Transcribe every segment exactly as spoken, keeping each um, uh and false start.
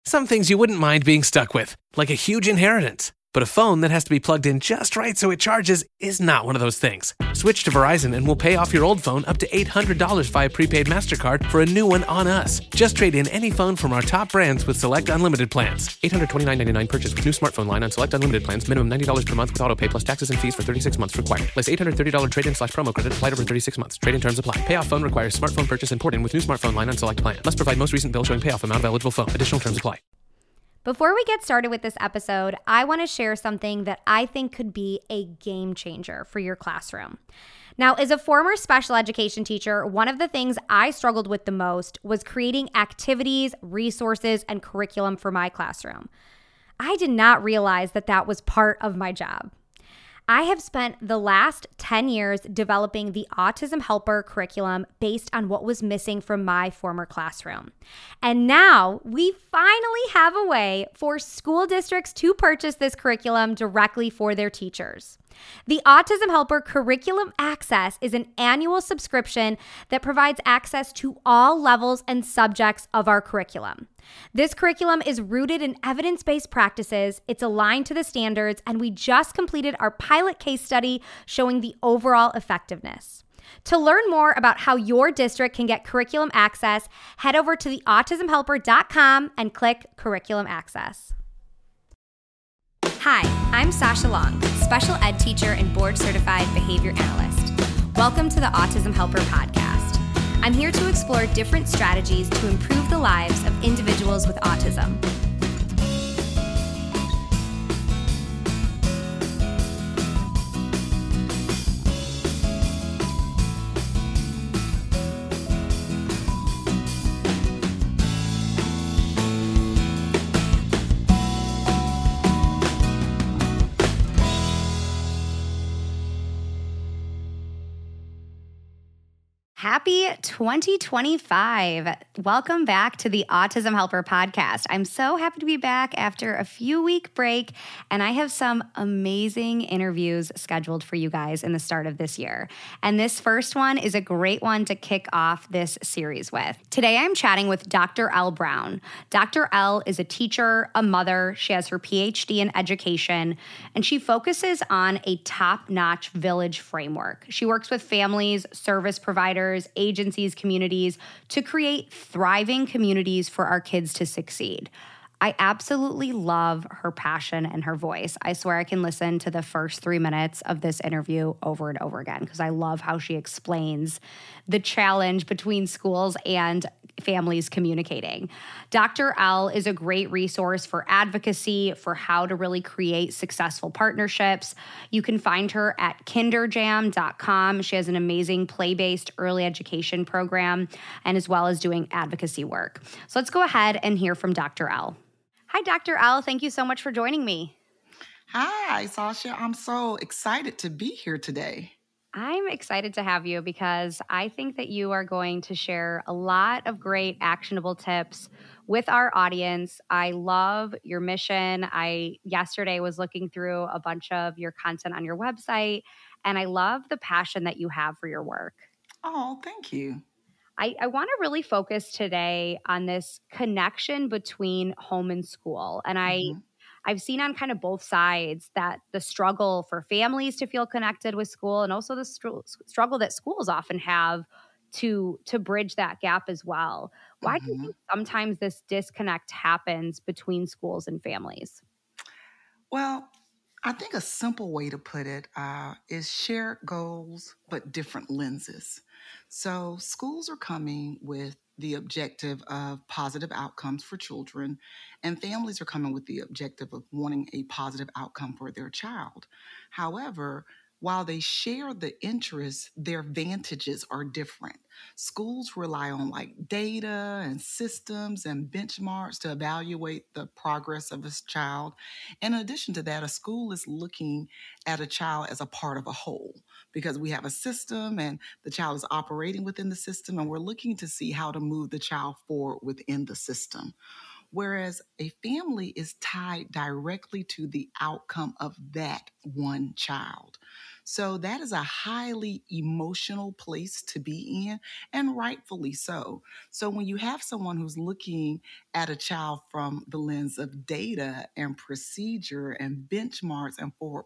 Some things you wouldn't mind being stuck with, like a huge inheritance. But a phone that has to be plugged in just right so it charges is not one of those things. Switch to Verizon and we'll pay off your old phone up to eight hundred dollars via prepaid MasterCard for a new one on us. Just trade in any phone from our top brands with select unlimited plans. eight hundred twenty-nine dollars and ninety-nine cents purchase with new smartphone line on select unlimited plans. Minimum ninety dollars per month with auto pay plus taxes and fees for thirty-six months required. Place eight hundred thirty dollars trade-in slash promo credit applied over thirty-six months. Trade-in terms apply. Payoff phone requires smartphone purchase and port-in with new smartphone line on select plan. Must provide most recent bill showing payoff amount of eligible phone. Additional terms apply. Before we get started with this episode, I want to share something that I think could be a game changer for your classroom. Now, as a former special education teacher, one of the things I struggled with the most was creating activities, resources, and curriculum for my classroom. I did not realize that that was part of my job. I have spent the last ten years developing the Autism Helper curriculum based on what was missing from my former classroom. And now we finally have a way for school districts to purchase this curriculum directly for their teachers. The Autism Helper Curriculum Access is an annual subscription that provides access to all levels and subjects of our curriculum. This curriculum is rooted in evidence-based practices, it's aligned to the standards, and we just completed our pilot case study showing the overall effectiveness. To learn more about how your district can get curriculum access, head over to the autism helper dot com and click Curriculum Access. Hi, I'm Sasha Long, special ed teacher and board-certified behavior analyst. Welcome to the Autism Helper podcast. I'm here to explore different strategies to improve the lives of individuals with autism. Happy twenty twenty-five. Welcome back to the Autism Helper podcast. I'm so happy to be back after a few week break, and I have some amazing interviews scheduled for you guys in the start of this year. And this first one is a great one to kick off this series with. Today I'm chatting with Doctor Elle Brown. Doctor Elle is a teacher, a mother. She has her P H D in education, and she focuses on a top-notch village framework. She works with families, service providers, agencies, communities to create thriving communities for our kids to succeed. I absolutely love her passion and her voice. I swear I can listen to the first three minutes of this interview over and over again because I love how she explains the challenge between schools and families communicating. Doctor Elle is a great resource for advocacy, for how to really create successful partnerships. You can find her at kinder jam dot com. She has an amazing play-based early education program and as well as doing advocacy work. So let's go ahead and hear from Doctor Elle. Hi, Doctor Elle. Thank you so much for joining me. Hi, Sasha. I'm so excited to be here today. I'm excited to have you because I think that you are going to share a lot of great actionable tips with our audience. I love your mission. I yesterday was looking through a bunch of your content on your website, and I love the passion that you have for your work. Oh, thank you. I, I want to really focus today on this connection between home and school. And I mm-hmm. I've seen on kind of both sides that the struggle for families to feel connected with school and also the str- struggle that schools often have to, to bridge that gap as well. Why mm-hmm. do you think sometimes this disconnect happens between schools and families? Well, I think a simple way to put it uh, is shared goals, but different lenses. So schools are coming with the objective of positive outcomes for children, and families are coming with the objective of wanting a positive outcome for their child. However, while they share the interests, their vantages are different. Schools rely on like data and systems and benchmarks to evaluate the progress of a child. In addition to that, a school is looking at a child as a part of a whole because we have a system and the child is operating within the system, and we're looking to see how to move the child forward within the system. whereas a family is tied directly to the outcome of that one child. So that is a highly emotional place to be in, and rightfully so. So when you have someone who's looking at a child from the lens of data and procedure and benchmarks and forward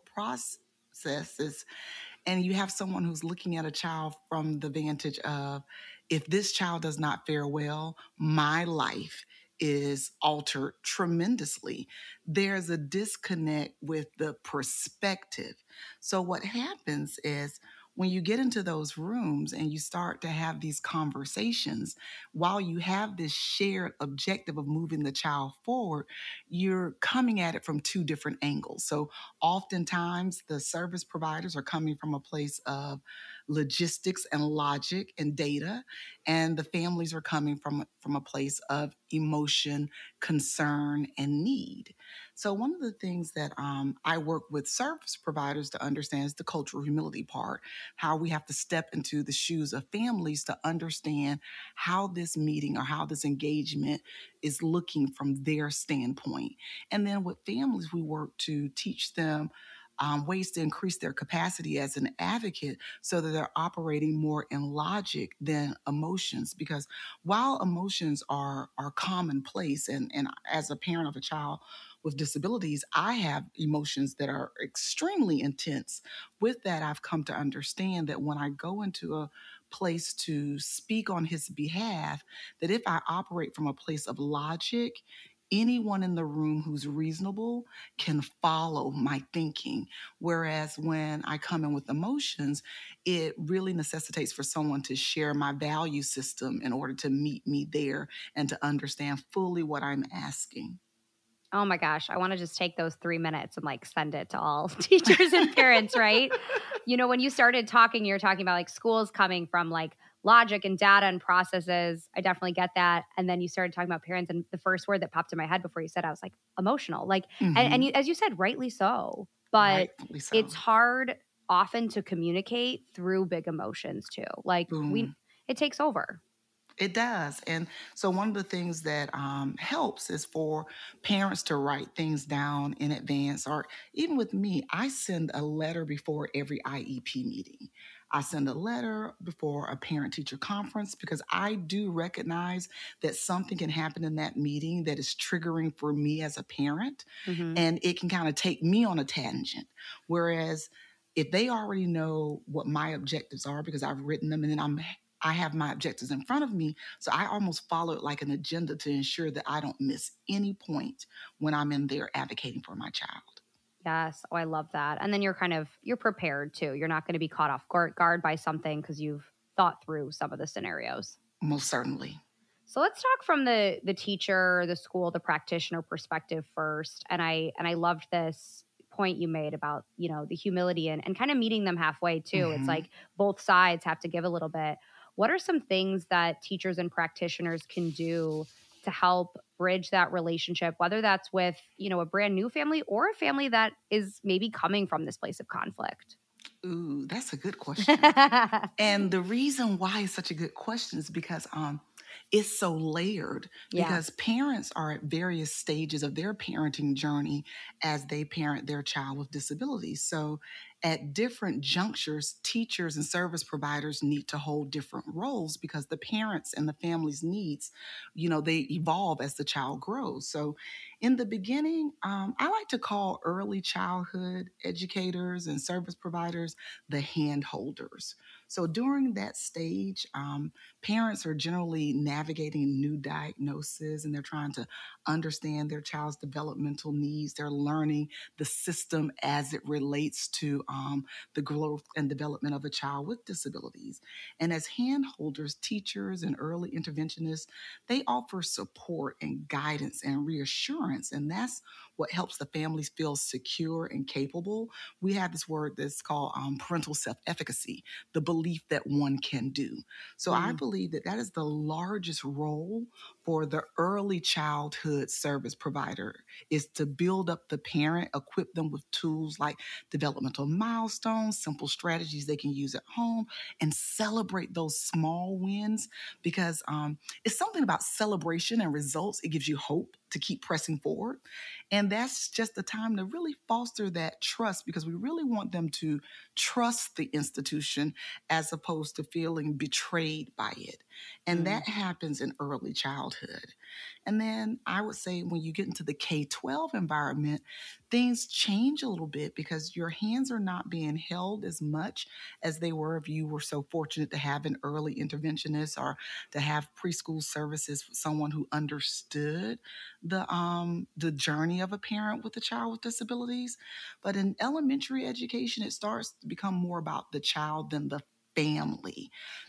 processes, and you have someone who's looking at a child from the vantage of, if this child does not fare well, my life is altered tremendously. There's a disconnect with the perspective. So what happens is, when you get into those rooms and you start to have these conversations, while you have this shared objective of moving the child forward, you're coming at it from two different angles. So oftentimes the service providers are coming from a place of logistics and logic and data, and the families are coming from, from a place of emotion, concern, and need. So one of the things that um, I work with service providers to understand is the cultural humility part, how we have to step into the shoes of families to understand how this meeting or how this engagement is looking from their standpoint. And then with families, we work to teach them um, ways to increase their capacity as an advocate so that they're operating more in logic than emotions. Because while emotions are, are commonplace, and, and as a parent of a child with disabilities, I have emotions that are extremely intense. With that, I've come to understand that when I go into a place to speak on his behalf, that if I operate from a place of logic, anyone in the room who's reasonable can follow my thinking. Whereas when I come in with emotions, it really necessitates for someone to share my value system in order to meet me there and to understand fully what I'm asking. Oh my gosh, I want to just take those three minutes and like send it to all teachers and parents, right? You know, when you started talking, you're talking about like schools coming from like logic and data and processes. I definitely get that. And then you started talking about parents, and the first word that popped in my head before you said, I was like, emotional. Like, Mhm. and, and you, as you said, rightly so. But Rightfully so. it's hard often to communicate through big emotions too. Like we, Boom. it takes over. It does. And so one of the things that um, helps is for parents to write things down in advance. Or even with me, I send a letter before every I E P meeting. I send a letter before a parent-teacher conference, because I do recognize that something can happen in that meeting that is triggering for me as a parent, Mhm. and it can kind of take me on a tangent. Whereas if they already know what my objectives are, because I've written them, and then I'm I have my objectives in front of me, so I almost follow it like an agenda to ensure that I don't miss any point when I'm in there advocating for my child. Yes. Oh, I love that. And then you're kind of, you're prepared too. You're not going to be caught off guard, guard by something because you've thought through some of the scenarios. Most certainly. So let's talk from the the teacher, the school, the practitioner perspective first. And I and I loved this point you made about, you know, the humility and, and kind of meeting them halfway too. Mhm. It's like both sides have to give a little bit. What are some things that teachers and practitioners can do to help bridge that relationship, whether that's with, you know, a brand new family or a family that is maybe coming from this place of conflict? Ooh, that's a good question. And the reason why it's such a good question is because um, it's so layered. Yeah. Because parents are at various stages of their parenting journey as they parent their child with disabilities. So at different junctures, teachers and service providers need to hold different roles, because the parents and the family's needs, you know, they evolve as the child grows. So in the beginning, um, I like to call early childhood educators and service providers the hand holders. So during that stage, um, parents are generally navigating new diagnoses, and they're trying to understand their child's developmental needs. They're learning the system as it relates to um, the growth and development of a child with disabilities. And as hand holders, teachers and early interventionists, they offer support and guidance and reassurance. And that's what helps the families feel secure and capable. We have this word that's called um, parental self-efficacy, the belief that one can do. So I Mm. believe that that is the largest role for the early childhood service provider, is to build up the parent, equip them with tools like developmental milestones, simple strategies they can use at home, and celebrate those small wins, because um, it's something about celebration and results. It gives you hope to keep pressing forward. And that's just the time to really foster that trust, because we really want them to trust the institution as opposed to feeling betrayed by it. And mm. that happens in early childhood. And then I would say when you get into the K twelve environment, things change a little bit because your hands are not being held as much as they were if you were so fortunate to have an early interventionist or to have preschool services for someone who understood the um, the journey of a parent with a child with disabilities. But in elementary education, it starts to become more about the child than the family.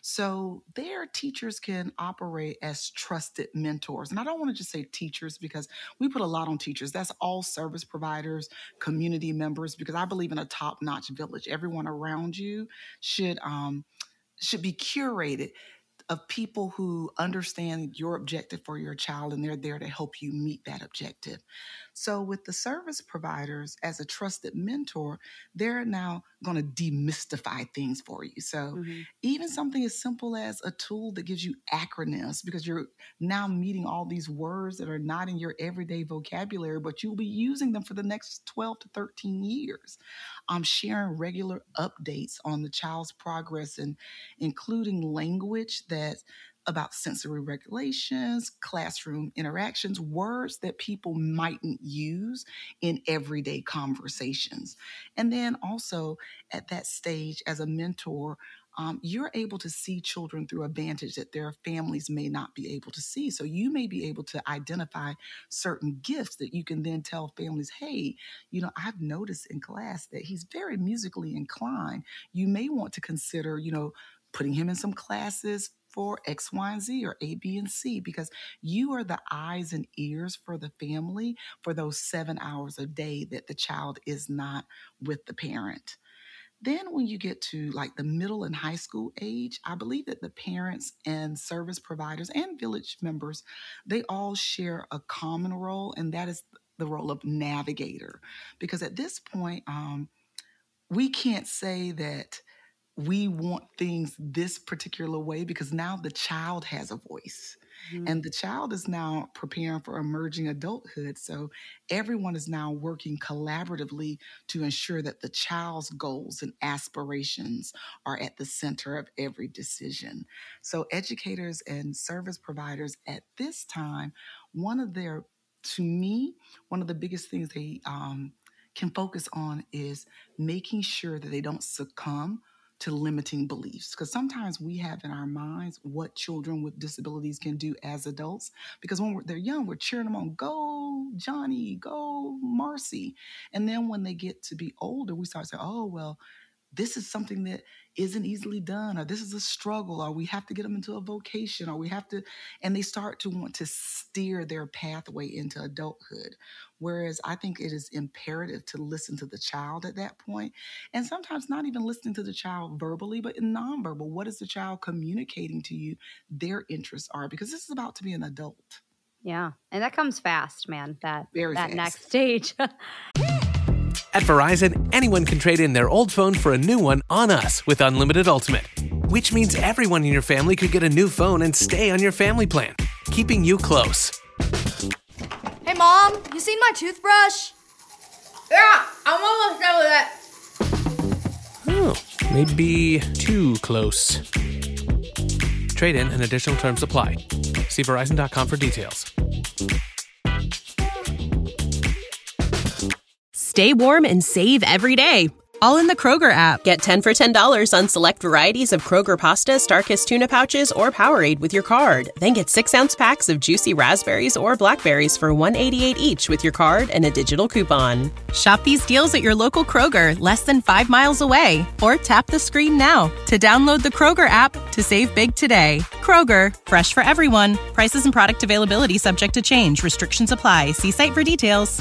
So their teachers can operate as trusted mentors. And I don't want to just say teachers because we put a lot on teachers. That's all service providers, community members, because I believe in a top-notch village. Everyone around you should um, should be curated of people who understand your objective for your child, and they're there to help you meet that objective. So with the service providers, as a trusted mentor, they're now going to demystify things for you. So mm-hmm. even something as simple as a tool that gives you acronyms, because you're now meeting all these words that are not in your everyday vocabulary, but you'll be using them for the next twelve to thirteen years. I'm sharing regular updates on the child's progress and including language that about sensory regulations, classroom interactions, words that people mightn't use in everyday conversations. And then also at that stage as a mentor, um, you're able to see children through a vantage that their families may not be able to see. So you may be able to identify certain gifts that you can then tell families, hey, you know, I've noticed in class that he's very musically inclined. You may want to consider, you know, putting him in some classes for X, Y, and Z or A, B, and C, because you are the eyes and ears for the family for those seven hours a day that the child is not with the parent. Then when you get to like the middle and high school age, I believe that the parents and service providers and village members, they all share a common role, and that is the role of navigator. Because at this point, um, we can't say that we want things this particular way, because now the child has a voice. Mm-hmm. And the child is now preparing for emerging adulthood. So everyone is now working collaboratively to ensure that the child's goals and aspirations are at the center of every decision. So educators and service providers at this time, one of their, to me, one of the biggest things they um, can focus on is making sure that they don't succumb to limiting beliefs. Because sometimes we have in our minds what children with disabilities can do as adults. Because when we're, they're young, we're cheering them on, go Johnny, go Marcy. And then when they get to be older, we start saying, oh, well, this is something that isn't easily done, or this is a struggle, or we have to get them into a vocation, or we have to, and they start to want to steer their pathway into adulthood. Whereas I think it is imperative to listen to the child at that point, and sometimes not even listening to the child verbally, but in nonverbal. What is the child communicating to you their interests are? Because this is about to be an adult. Yeah, and that comes fast, man, that, Very that fast. next stage. At Verizon, anyone can trade in their old phone for a new one on us with Unlimited Ultimate, which means everyone in your family could get a new phone and stay on your family plan, keeping you close. Hey, Mom, you seen my toothbrush? Yeah, I'm almost done with it. Oh, maybe too close. Trade in and additional terms apply. See Verizon dot com for details. Stay warm and save every day, all in the Kroger app. Get ten for ten dollars on select varieties of Kroger pasta, Starkist tuna pouches, or Powerade with your card. Then get six-ounce packs of juicy raspberries or blackberries for one dollar and eighty-eight cents each with your card and a digital coupon. Shop these deals at your local Kroger, less than five miles away. Or tap the screen now to download the Kroger app to save big today. Kroger, fresh for everyone. Prices and product availability subject to change. Restrictions apply. See site for details.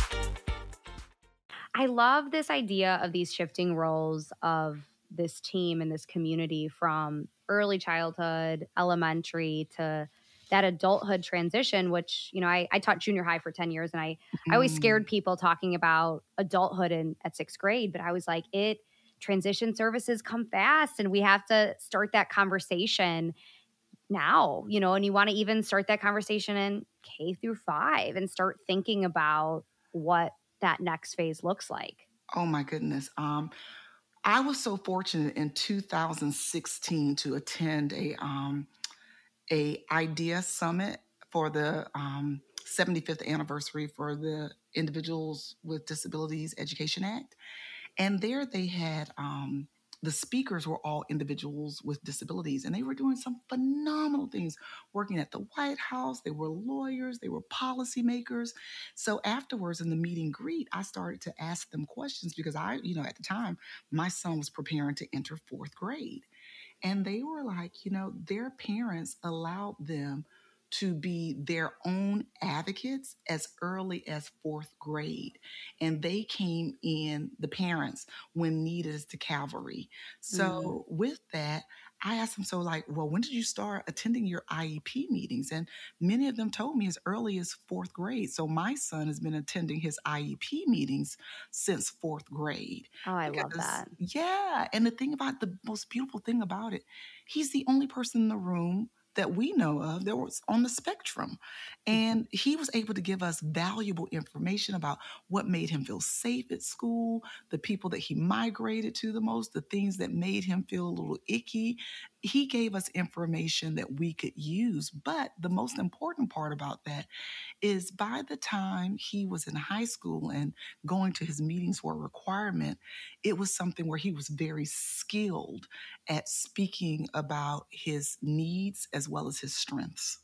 I love this idea of these shifting roles of this team and this community from early childhood, elementary to that adulthood transition, which, you know, I, I taught junior high for ten years, and I, mm. I always scared people talking about adulthood in at sixth grade, but I was like, it transition services come fast, and we have to start that conversation now, you know, and you want to even start that conversation in K through five and start thinking about what that next phase looks like? Oh my goodness. Um, I was so fortunate in two thousand sixteen to attend a um, a IDEA summit for the um, seventy-fifth anniversary for the Individuals with Disabilities Education Act. And there they had um, the speakers were all individuals with disabilities, and they were doing some phenomenal things working at the White House. They were lawyers, they were policymakers. So afterwards in the meet and greet, I started to ask them questions because I, you know, at the time, my son was preparing to enter fourth grade. And they were like, you know, their parents allowed them to be their own advocates as early as fourth grade. And they came in, the parents, when needed as the cavalry. So mm. with that, I asked them, so like, well, when did you start attending your I E P meetings? And many of them told me as early as fourth grade. So my son has been attending his I E P meetings since fourth grade. Oh, I because, love that. Yeah. And the thing about the most beautiful thing about it, he's the only person in the room that we know of that was on the spectrum. And he was able to give us valuable information about what made him feel safe at school, the people that he migrated to the most, the things that made him feel a little icky. He gave us information that we could use. But the most important part about that is by the time he was in high school and going to his meetings were a requirement, it was something where he was very skilled at speaking about his needs as well as his strengths.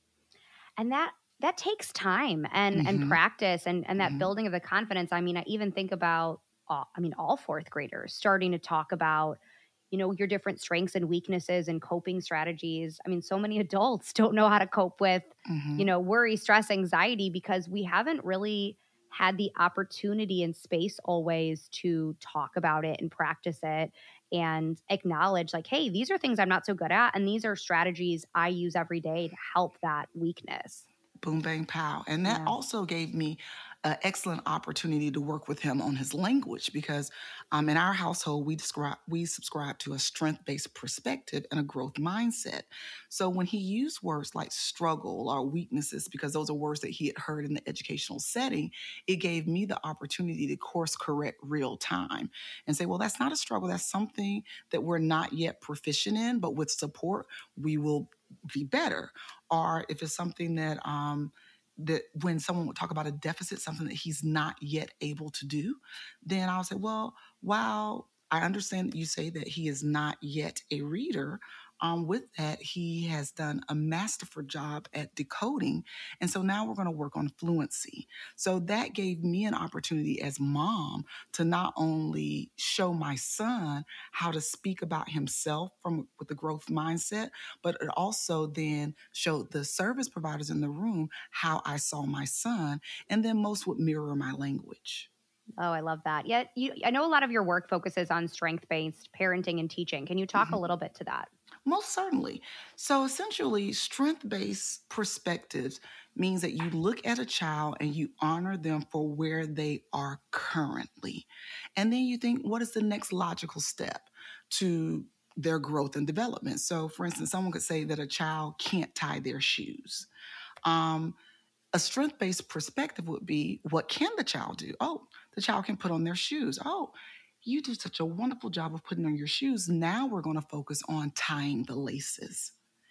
And that that takes time and, mm-hmm. and practice and, and that mm-hmm. building of the confidence. I mean, I even think about, all, I mean, all fourth graders starting to talk about, you know, your different strengths and weaknesses and coping strategies. I mean, so many adults don't know how to cope with, mm-hmm. you know, worry, stress, anxiety, because we haven't really had the opportunity and space always to talk about it and practice it and acknowledge like, hey, these are things I'm not so good at. And these are strategies I use every day to help that weakness. Boom, bang, pow. And that yeah. also gave me an excellent opportunity to work with him on his language because um, in our household, we describe, we subscribe to a strength-based perspective and a growth mindset. So when he used words like struggle or weaknesses, because those are words that he had heard in the educational setting, it gave me the opportunity to course correct real time and say, well, that's not a struggle. That's something that we're not yet proficient in, but with support, we will be better. Or if it's something that um, that when someone would talk about a deficit, something that he's not yet able to do, then I'll say, well, while I understand that you say that he is not yet a reader, um, with that, he has done a masterful job at decoding. And so now we're going to work on fluency. So that gave me an opportunity as mom to not only show my son how to speak about himself from with the growth mindset, but it also then showed the service providers in the room how I saw my son, and then most would mirror my language. Oh, I love that. Yeah, you, I know a lot of your work focuses on strength-based parenting and teaching. Can you talk mm-hmm. a little bit to that? Most certainly. So essentially, strength-based perspectives means that you look at a child and you honor them for where they are currently. And then you think, what is the next logical step to their growth and development? So for instance, someone could say that a child can't tie their shoes. Um, a strength-based perspective would be, what can the child do? Oh, the child can put on their shoes. Oh, you do such a wonderful job of putting on your shoes. Now we're going to focus on tying the laces.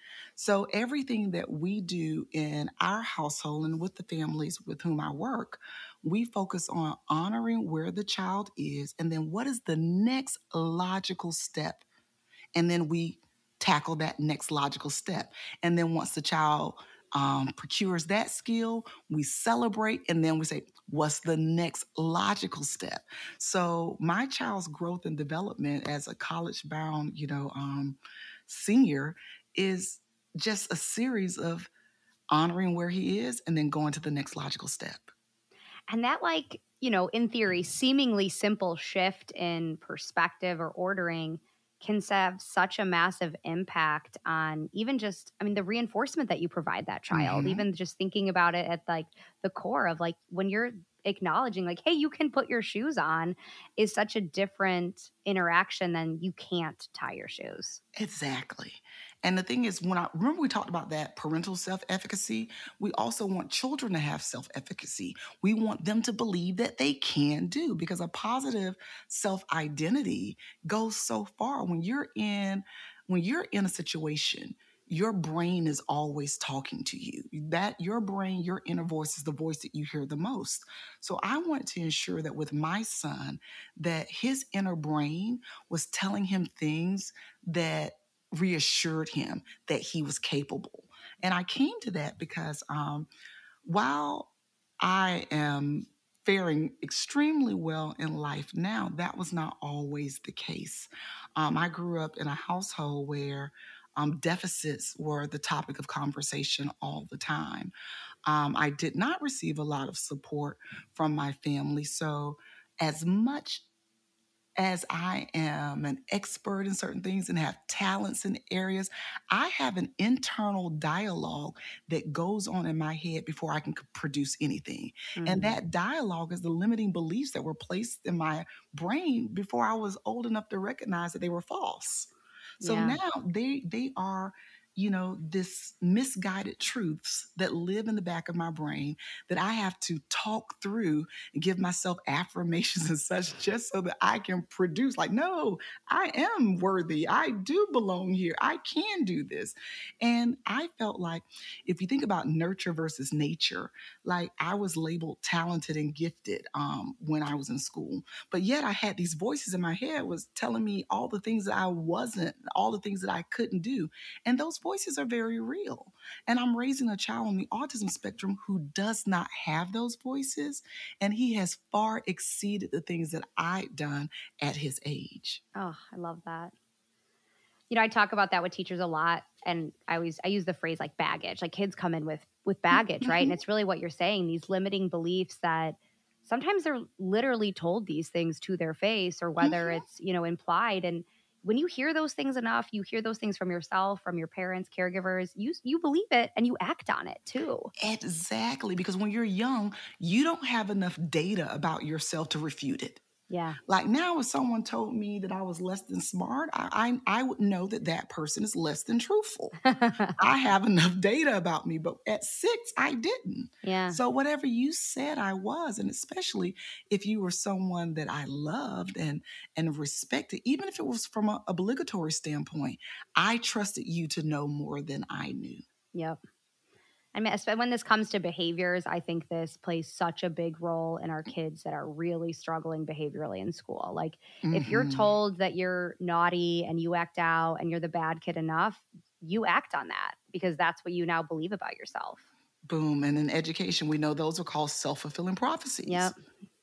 So everything that we do in our household and with the families with whom I work, we focus on honoring where the child is and then what is the next logical step. And then we tackle that next logical step. And then once the child Um, procures that skill, we celebrate, and then we say, what's the next logical step? So my child's growth and development as a college-bound, you know, um, senior is just a series of honoring where he is and then going to the next logical step. And that, like, you know, in theory, seemingly simple shift in perspective or ordering can have such a massive impact on even just, I mean, the reinforcement that you provide that child, mm-hmm. even just thinking about it at like the core of like when you're acknowledging like, hey, you can put your shoes on is such a different interaction than you can't tie your shoes. Exactly. And the thing is, when I remember we talked about that parental self-efficacy, we also want children to have self-efficacy. We want them to believe that they can do, because a positive self-identity goes so far. When you're in, when you're in a situation, your brain is always talking to you. That your brain, your inner voice is the voice that you hear the most. So I wanted to ensure that with my son, that his inner brain was telling him things that reassured him that he was capable. And I came to that because um, while I am faring extremely well in life now, that was not always the case. Um, I grew up in a household where um, deficits were the topic of conversation all the time. Um, I did not receive a lot of support from my family. So as much as I am an expert in certain things and have talents in areas, I have an internal dialogue that goes on in my head before I can c- produce anything. Mm-hmm. And that dialogue is the limiting beliefs that were placed in my brain before I was old enough to recognize that they were false. So Yeah. now they they are, you know, this misguided truths that live in the back of my brain that I have to talk through and give myself affirmations and such just so that I can produce like, no, I am worthy. I do belong here. I can do this. And I felt like if you think about nurture versus nature, like I was labeled talented and gifted um, when I was in school, but yet I had these voices in my head was telling me all the things that I wasn't, all the things that I couldn't do. And those voices are very real. And I'm raising a child on the autism spectrum who does not have those voices. And he has far exceeded the things that I'd done at his age. Oh, I love that. You know, I talk about that with teachers a lot, and I always I use the phrase like baggage. Like kids come in with with baggage, Mm-hmm. right? And it's really what you're saying, these limiting beliefs that sometimes they're literally told these things to their face, or whether Mm-hmm. it's, you know, implied. And when you hear those things enough, you hear those things from yourself, from your parents, caregivers, you you believe it and you act on it too. Exactly. Because when you're young, you don't have enough data about yourself to refute it. Yeah. Like now, if someone told me that I was less than smart, I, I, I would know that that person is less than truthful. I have enough data about me, but at six, I didn't. Yeah. So whatever you said, I was. And especially if you were someone that I loved and, and respected, even if it was from an obligatory standpoint, I trusted you to know more than I knew. Yep. I mean, espe- when this comes to behaviors, I think this plays such a big role in our kids that are really struggling behaviorally in school. Like, if you're Mhm. told that you're naughty and you act out and you're the bad kid enough, you act on that because that's what you now believe about yourself. Boom. And in education, we know those are called self-fulfilling prophecies. Yep.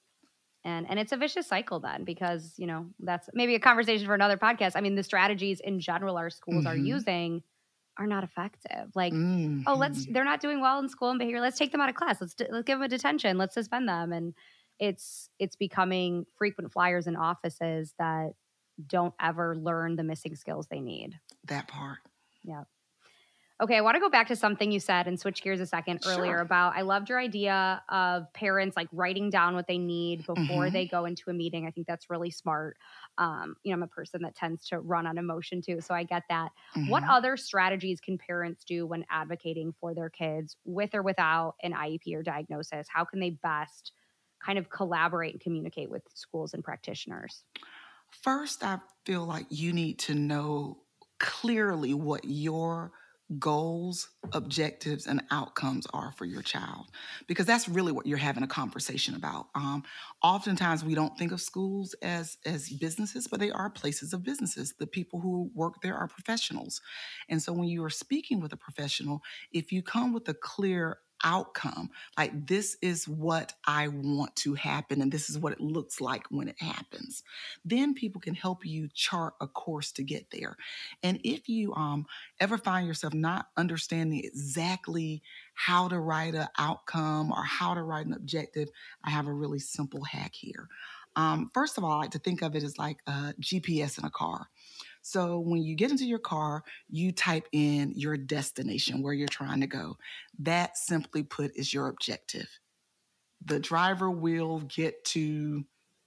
And and it's a vicious cycle then, because, you know, that's maybe a conversation for another podcast. I mean, the strategies in general our schools are Mhm. using are not effective. Like, Mhm. oh, let's, they're not doing well in school and behavior. Let's take them out of class. Let's, let's give them a detention. Let's suspend them. And it's, it's becoming frequent flyers in offices that don't ever learn the missing skills they need. That part. Yeah. Okay, I want to go back to something you said and switch gears a second Sure. earlier about, I loved your idea of parents like writing down what they need before Mhm. they go into a meeting. I think that's really smart. Um, you know, I'm a person that tends to run on emotion too, so I get that. What Mhm. other strategies can parents do when advocating for their kids with or without an I E P or diagnosis? How can they best kind of collaborate and communicate with schools and practitioners? First, I feel like you need to know clearly what your goals, objectives, and outcomes are for your child, because that's really what you're having a conversation about. Um, oftentimes, we don't think of schools as as businesses, but they are places of businesses. The people who work there are professionals, and so when you are speaking with a professional, if you come with a clear outcome, like this is what I want to happen and this is what it looks like when it happens, then people can help you chart a course to get there. And if you um, ever find yourself not understanding exactly how to write an outcome or how to write an objective, I have a really simple hack here. Um, first of all, I like to think of it as like a G P S in a car. So when you get into your car, you type in your destination, where you're trying to go. That, simply put, is your objective. The driver will get to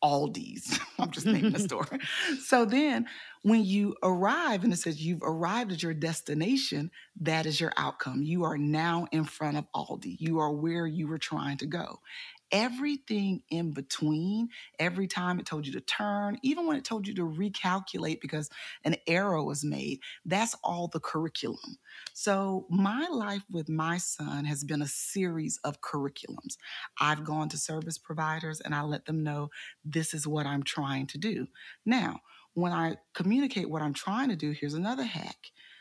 Aldi's. I'm just naming a store. So then when you arrive and it says you've arrived at your destination, that is your outcome. You are now in front of Aldi. You are where you were trying to go. Everything in between, every time it told you to turn, even when it told you to recalculate because an error was made, that's all the curriculum. So my life with my son has been a series of curriculums. I've gone to service providers and I let them know this is what I'm trying to do. Now, when I communicate what I'm trying to do, here's another hack.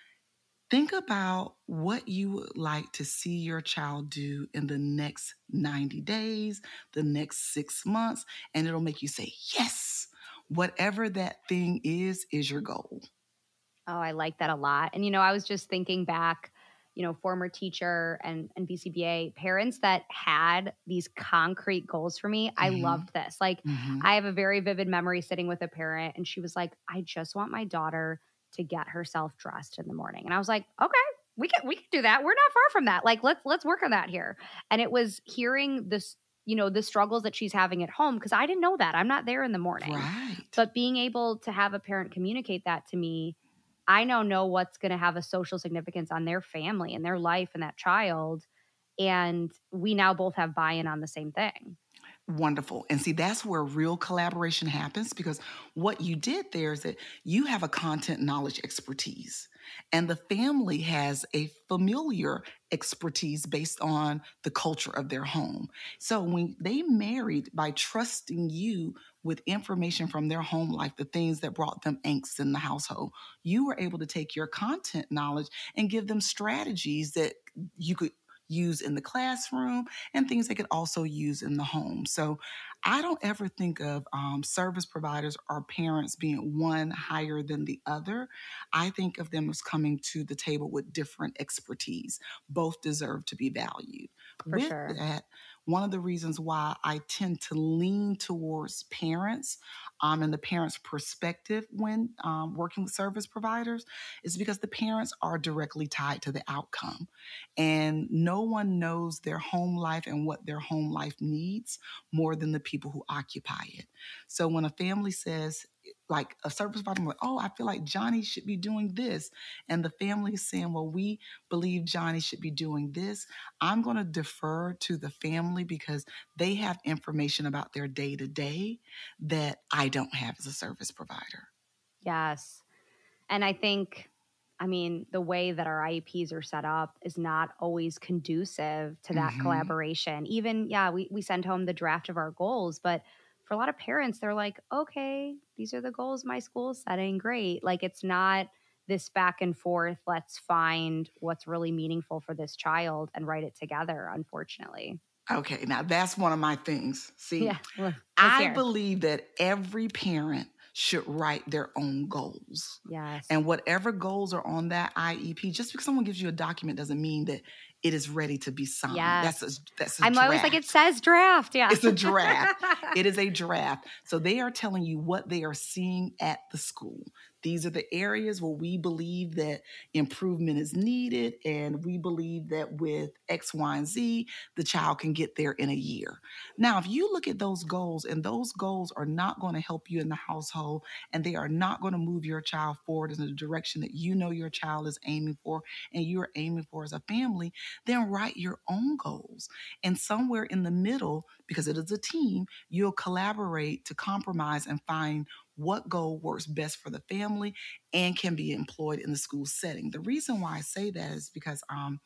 Think about what you would like to see your child do in the next ninety days, the next six months, and it'll make you say, yes, whatever that thing is, is your goal. Oh, I like that a lot. And, you know, I was just thinking back, you know, former teacher and, and B C B A, parents that had these concrete goals for me. I Mm-hmm. loved this. Like, Mm-hmm. I have a very vivid memory sitting with a parent, and she was like, I just want my daughter to get herself dressed in the morning. And I was like, okay, we can we can do that. We're not far from that. Like, let's let's work on that here. And it was hearing this, you know, the struggles that she's having at home, because I didn't know that. I'm not there in the morning. Right. But being able to have a parent communicate that to me, I now know what's going to have a social significance on their family and their life and that child. And we now both have buy-in on the same thing. Wonderful. And see, that's where real collaboration happens, because what you did there is that you have a content knowledge expertise and the family has a familiar expertise based on the culture of their home. So when they married by trusting you with information from their home life, the things that brought them angst in the household, you were able to take your content knowledge and give them strategies that you could use in the classroom and things they could also use in the home. So I don't ever think of um, service providers or parents being one higher than the other. I think of them as coming to the table with different expertise. Both deserve to be valued. For With sure. that, one of the reasons why I tend to lean towards parents um, and the parents' perspective when um, working with service providers is because the parents are directly tied to the outcome. And no one knows their home life and what their home life needs more than the people who occupy it. So when a family says, like a service provider, like, oh, I feel like Johnny should be doing this. And the family is saying, well, we believe Johnny should be doing this. I'm going to defer to the family because they have information about their day to day that I don't have as a service provider. Yes. And I think, I mean, the way that our I E Ps are set up is not always conducive to that Mhm. collaboration. Even, yeah, we, we send home the draft of our goals, but for a lot of parents, they're like, okay, these are the goals my school's setting. Great. Like, it's not this back and forth. Let's find what's really meaningful for this child and write it together, unfortunately. Okay, now that's one of my things. See, Yeah. well, let's I hear. believe that every parent should write their own goals. Yes. And whatever goals are on that I E P, just because someone gives you a document doesn't mean that it is ready to be signed. Yes. That's a, that's a I'm draft. always like, it says draft. Yeah. It's a draft. It is a draft. So they are telling you what they are seeing at the school. These are the areas where we believe that improvement is needed, and we believe that with X, Y, and Z, the child can get there in a year. Now, if you look at those goals, and those goals are not going to help you in the household, and they are not going to move your child forward in the direction that you know your child is aiming for, and you're aiming for as a family, then write your own goals. And somewhere in the middle, because it is a team, you'll collaborate to compromise and find what goal works best for the family and can be employed in the school setting. The reason why I say that is because um,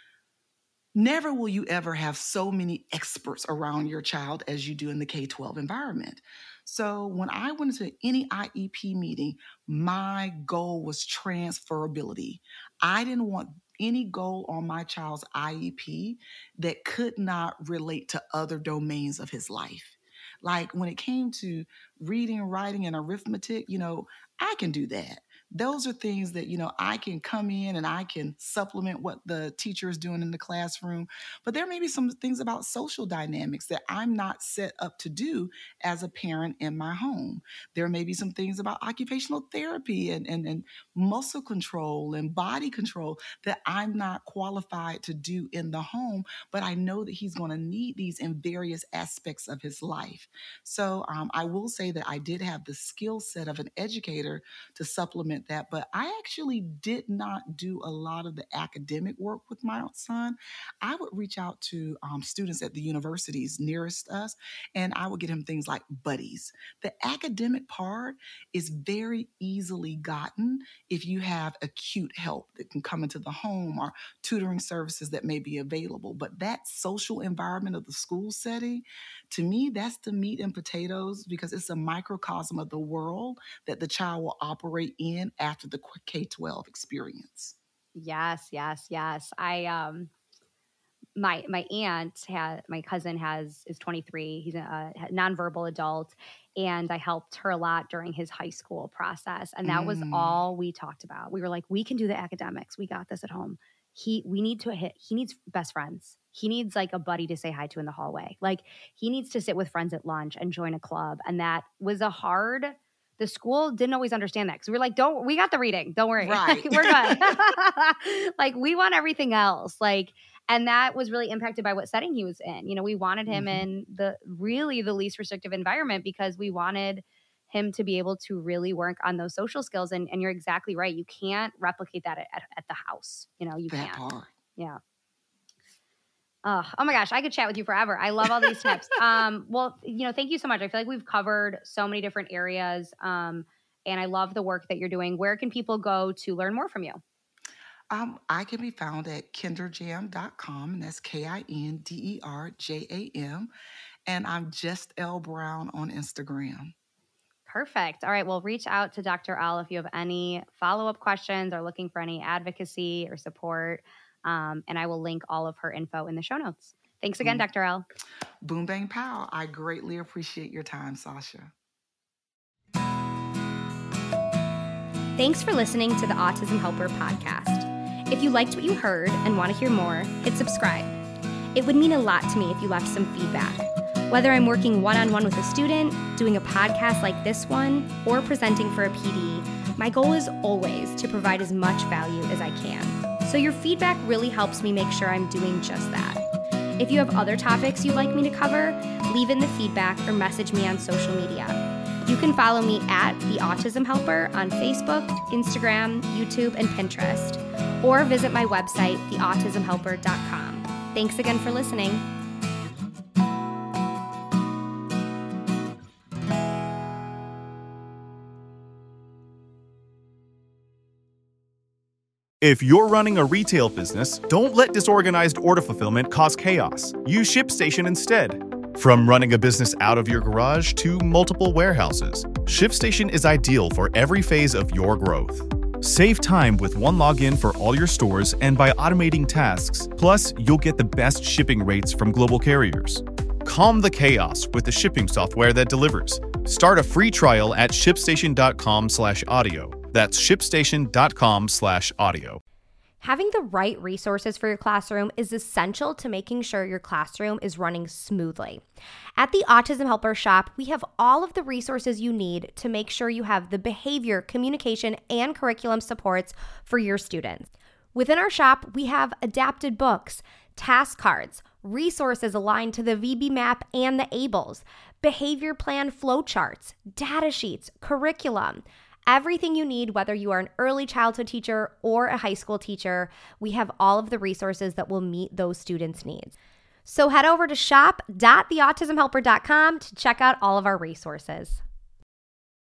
never will you ever have so many experts around your child as you do in the K twelve environment. So when I went into any I E P meeting, my goal was transferability. I didn't want any goal on my child's I E P that could not relate to other domains of his life. Like when it came to reading, writing, and arithmetic, you know, I can do that. those are things that, you know, I can come in and I can supplement what the teacher is doing in the classroom. But there may be some things about social dynamics that I'm not set up to do as a parent in my home. There may be some things about occupational therapy and, and, and muscle control and body control that I'm not qualified to do in the home, but I know that he's going to need these in various aspects of his life. So um, I will say that I did have the skill set of an educator to supplement that, but I actually did not do a lot of the academic work with my son. I would reach out to um, students at the universities nearest us, and I would get him things like buddies. The academic part is very easily gotten if you have acute help that can come into the home or tutoring services that may be available. But that social environment of the school setting, to me, that's the meat and potatoes, because it's a microcosm of the world that the child will operate in after the K twelve experience. Yes, yes, yes. I um my my aunt had my cousin has is twenty-three. He's a, a nonverbal adult, and I helped her a lot during his high school process, and that mm. was all we talked about. We were like, we can do the academics. We got this at home. He we need to hit. He needs best friends. He needs like a buddy to say hi to in the hallway. Like he needs to sit with friends at lunch and join a club, and that was a hard. The school didn't always understand that because we were like, don't, we got the reading. Don't worry. Right. We're good. Like we want everything else. Like, and that was really impacted by what setting he was in. You know, we wanted him mm-hmm. in the really the least restrictive environment because we wanted him to be able to really work on those social skills. And, and you're exactly right. You can't replicate that at, at, at the house. You know, you that can't. Part. Yeah. Oh, oh my gosh, I could chat with you forever. I love all these tips. Um, well, you know, thank you so much. I feel like we've covered so many different areas, um, and I love the work that you're doing. Where can people go to learn more from you? Um, I can be found at kinderjam dot com, and that's K I N D E R J A M, and I'm Just L Brown on Instagram. Perfect. All right, well, reach out to Doctor L if you have any follow-up questions or looking for any advocacy or support. Um, and I will link all of her info in the show notes. Thanks again, Boom. Doctor L. Boom, bang, pow. I greatly appreciate your time, Sasha. Thanks for listening to the Autism Helper podcast. If you liked what you heard and want to hear more, hit subscribe. It would mean a lot to me if you left some feedback. Whether I'm working one-on-one with a student, doing a podcast like this one, or presenting for a P D, my goal is always to provide as much value as I can. So your feedback really helps me make sure I'm doing just that. If you have other topics you'd like me to cover, leave in the feedback or message me on social media. You can follow me at The Autism Helper on Facebook, Instagram, YouTube, and Pinterest, or visit my website, the autism helper dot com. Thanks again for listening. If you're running a retail business, don't let disorganized order fulfillment cause chaos. Use ShipStation instead. From running a business out of your garage to multiple warehouses, ShipStation is ideal for every phase of your growth. Save time with one login for all your stores and by automating tasks. Plus, you'll get the best shipping rates from global carriers. Calm the chaos with the shipping software that delivers. Start a free trial at shipstation dot com slash audio. That's shipstation dot com slash audio. Having the right resources for your classroom is essential to making sure your classroom is running smoothly. At the Autism Helper Shop, we have all of the resources you need to make sure you have the behavior, communication, and curriculum supports for your students. Within our shop, we have adapted books, task cards, resources aligned to the V B MAP and the ABLES, behavior plan flowcharts, data sheets, curriculum. Everything you need, whether you are an early childhood teacher or a high school teacher, we have all of the resources that will meet those students' needs. So head over to shop dot the autism helper dot com to check out all of our resources.